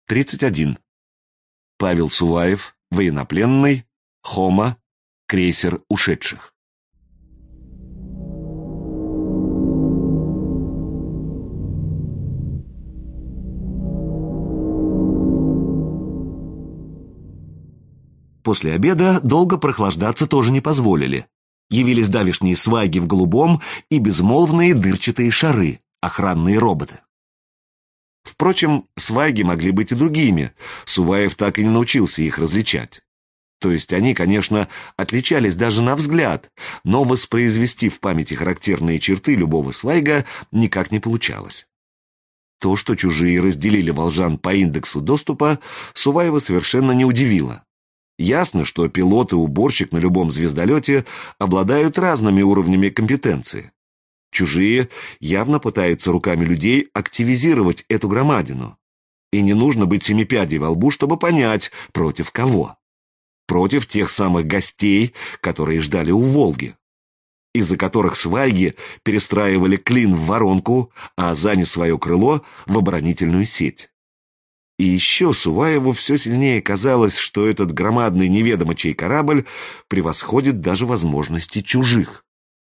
31. Павел Суваев, военнопленный, Хома, крейсер ушедших. После обеда долго прохлаждаться тоже не позволили. Явились давешние свайги в голубом и безмолвные дырчатые шары, охранные роботы. Впрочем, свайги могли быть и другими, Суваев так и не научился их различать. То есть они, конечно, отличались даже на взгляд, но воспроизвести в памяти характерные черты любого свайга никак не получалось. То, что чужие разделили волжан по индексу доступа, Суваева совершенно не удивило. Ясно, что пилот и уборщик на любом звездолете обладают разными уровнями компетенции. Чужие явно пытаются руками людей активизировать эту громадину. И не нужно быть семипядей во лбу, чтобы понять, против кого. Против тех самых гостей, которые ждали у Волги, из-за которых свайги перестраивали клин в воронку, а Зане свое крыло в оборонительную сеть. И еще Суваеву все сильнее казалось, что этот громадный неведомо чей корабль превосходит даже возможности чужих.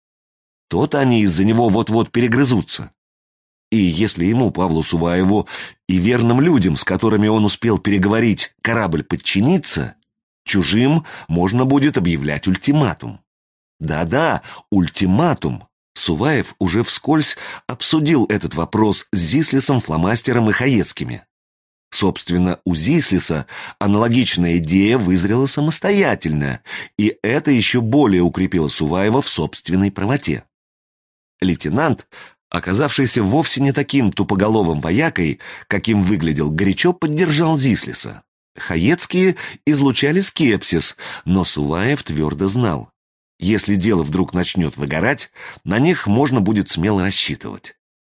То-то они из-за него вот-вот перегрызутся. И если ему, Павлу Суваеву, и верным людям, с которыми он успел переговорить, корабль подчинится, чужим можно будет объявлять ультиматум. Да-да, ультиматум. Суваев уже вскользь обсудил этот вопрос с Зислисом, Фломастером и Хаецкими. Собственно, у Зислиса аналогичная идея вызрела самостоятельно, и это еще более укрепило Суваева в собственной правоте. Лейтенант, оказавшийся вовсе не таким тупоголовым воякой, каким выглядел, горячо поддержал Зислиса. Хаецкие излучали скепсис, но Суваев твердо знал: если дело вдруг начнет выгорать, на них можно будет смело рассчитывать.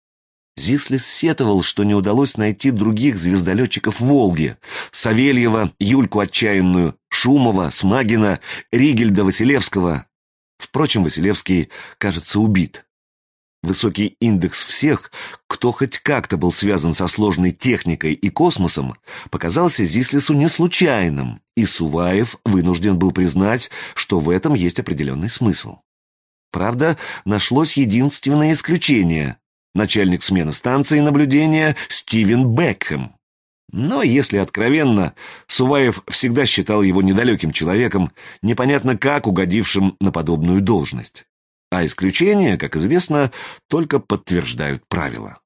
Зислис сетовал, что не удалось найти других звездолетчиков Волги: Савельева, Юльку Отчаянную, Шумова, Смагина, Ригельда, Василевского. Впрочем, Василевский, кажется, убит. Высокий индекс всех, кто хоть как-то был связан со сложной техникой и космосом, показался Зислису не случайным, и Суваев вынужден был признать, что в этом есть определенный смысл. Правда, нашлось единственное исключение — начальник смены станции наблюдения Стивен Бекхэм. Но, если откровенно, Суваев всегда считал его недалеким человеком, непонятно как угодившим на подобную должность. А исключения, как известно, только подтверждают правила.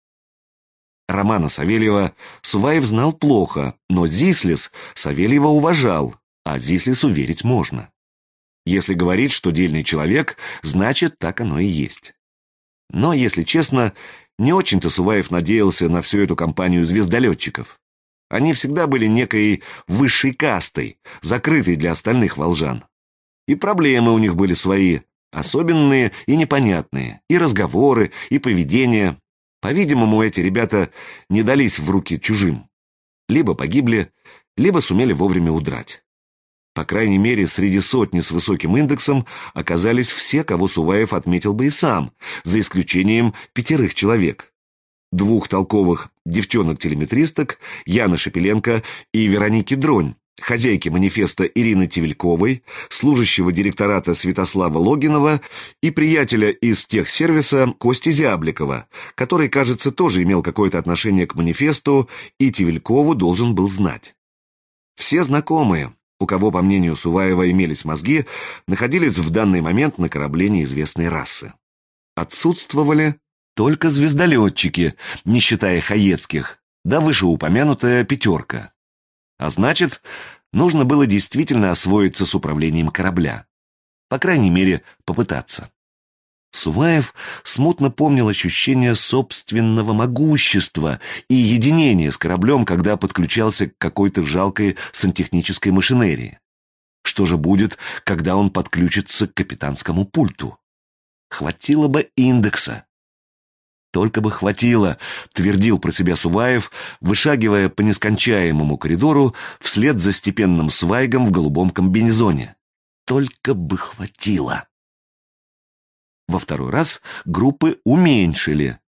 Романа Савельева Суваев знал плохо, но Зислис Савельева уважал, а Зислису верить можно. Если говорить, что дельный человек, значит, так оно и есть. Но, если честно, не очень-то Суваев надеялся на всю эту компанию звездолетчиков. Они всегда были некой высшей кастой, закрытой для остальных волжан. И проблемы у них были свои, особенные и непонятные, и разговоры, и поведение. По-видимому, эти ребята не дались в руки чужим. Либо погибли, либо сумели вовремя удрать. По крайней мере, среди сотни с высоким индексом оказались все, кого Суваев отметил бы и сам, за исключением 5 человек. 2 толковых девчонок-телеметристок, Яны Шепеленко и Вероники Дронь, хозяйки манифеста Ирины Тевельковой, служащего директората Святослава Логинова и приятеля из техсервиса Кости Зябликова, который, кажется, тоже имел какое-то отношение к манифесту и Тевелькову должен был знать. Все знакомые, у кого, по мнению Суваева, имелись мозги, находились в данный момент на корабле неизвестной расы. Отсутствовали только звездолетчики, не считая Хаецких, да вышеупомянутая 5. А значит, нужно было действительно освоиться с управлением корабля. По крайней мере, попытаться. Суваев смутно помнил ощущение собственного могущества и единения с кораблем, когда подключался к какой-то жалкой сантехнической машинерии. Что же будет, когда он подключится к капитанскому пульту? Хватило бы индекса. «Только бы хватило», — твердил про себя Суваев, вышагивая по нескончаемому коридору вслед за степенным свайгом в голубом комбинезоне. «Только бы хватило». Во второй раз группы уменьшили.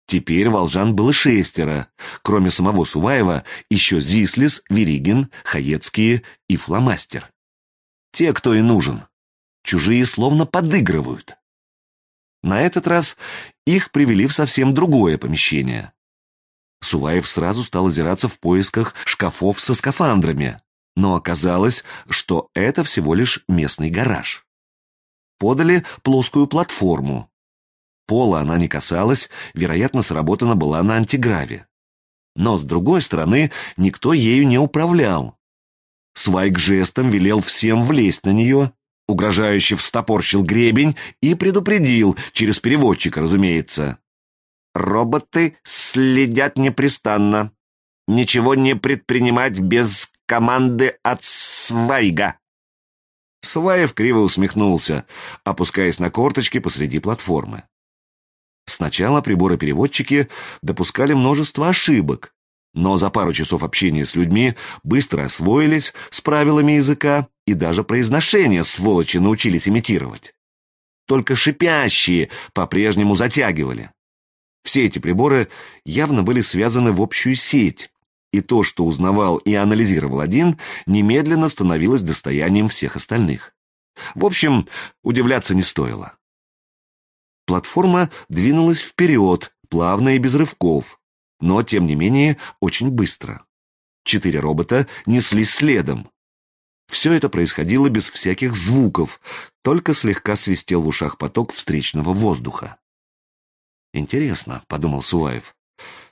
Теперь волжан было 6, кроме самого Суваева, еще Зислис, Веригин, Хаецкие и Фломастер. Те, кто и нужен. Чужие словно подыгрывают. На этот раз их привели в совсем другое помещение. Суваев сразу стал озираться в поисках шкафов со скафандрами, но оказалось, что это всего лишь местный гараж. Подали плоскую платформу. Пола она не касалась, вероятно, сработана была на антиграве. Но, с другой стороны, никто ею не управлял. Свайг жестом велел всем влезть на нее, угрожающе встопорщил гребень и предупредил, через переводчика, разумеется. «Роботы следят непрестанно. Ничего не предпринимать без команды от Свайга». Сваев криво усмехнулся, опускаясь на корточки посреди платформы. Сначала приборы-переводчики допускали множество ошибок, но за пару часов общения с людьми быстро освоились с правилами языка и даже произношение сволочи научились имитировать. Только шипящие по-прежнему затягивали. Все эти приборы явно были связаны в общую сеть, и то, что узнавал и анализировал один, немедленно становилось достоянием всех остальных. В общем, удивляться не стоило. Платформа двинулась вперед, плавно и без рывков, но, тем не менее, очень быстро. 4 робота неслись следом. Все это происходило без всяких звуков, только слегка свистел в ушах поток встречного воздуха. «Интересно», — подумал Суваев,